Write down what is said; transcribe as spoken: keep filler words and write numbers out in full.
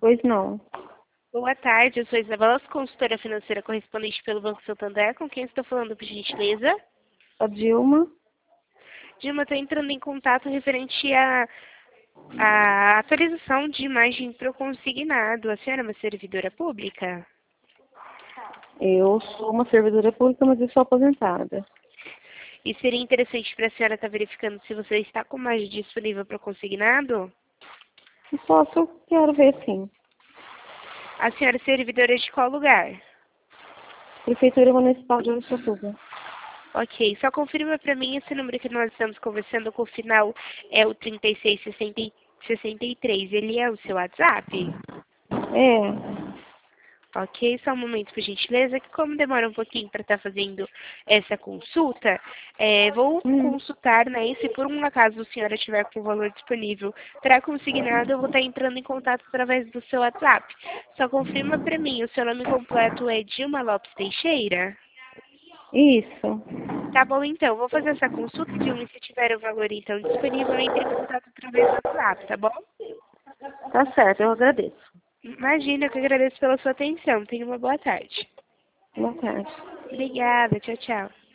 Pois não. Boa tarde, eu sou Isabela, consultora financeira correspondente pelo Banco Santander. Com quem estou falando, por gentileza? A Dilma? Dilma, estou entrando em contato referente à à atualização de imagem para o consignado. A senhora é uma servidora pública? Eu sou uma servidora pública, mas eu sou aposentada. E seria interessante para a senhora estar verificando se você está com imagem disponível para o consignado? E só se eu quero ver, sim. A senhora é servidora de qual lugar? Prefeitura Municipal de Araçatuba. Ok, só confirma para mim esse número que nós estamos conversando com o final é o trinta e seis sessenta e três. Ele é o seu WhatsApp? É. Ok, só um momento, por gentileza, que como demora um pouquinho para estar fazendo essa consulta, é, vou Hum. consultar, né, e se por um acaso a senhora tiver com o valor disponível para consignado, eu vou estar entrando em contato através do seu WhatsApp. Só confirma para mim, o seu nome completo é Dilma Lopes Teixeira? Isso. Tá bom, então, vou fazer essa consulta, Dilma, e se tiver o valor, então, disponível, entre em contato através do WhatsApp, tá bom? Tá certo, eu agradeço. Imagina, eu que agradeço pela sua atenção. Tenha uma boa tarde. Boa tarde. Obrigada, tchau, tchau.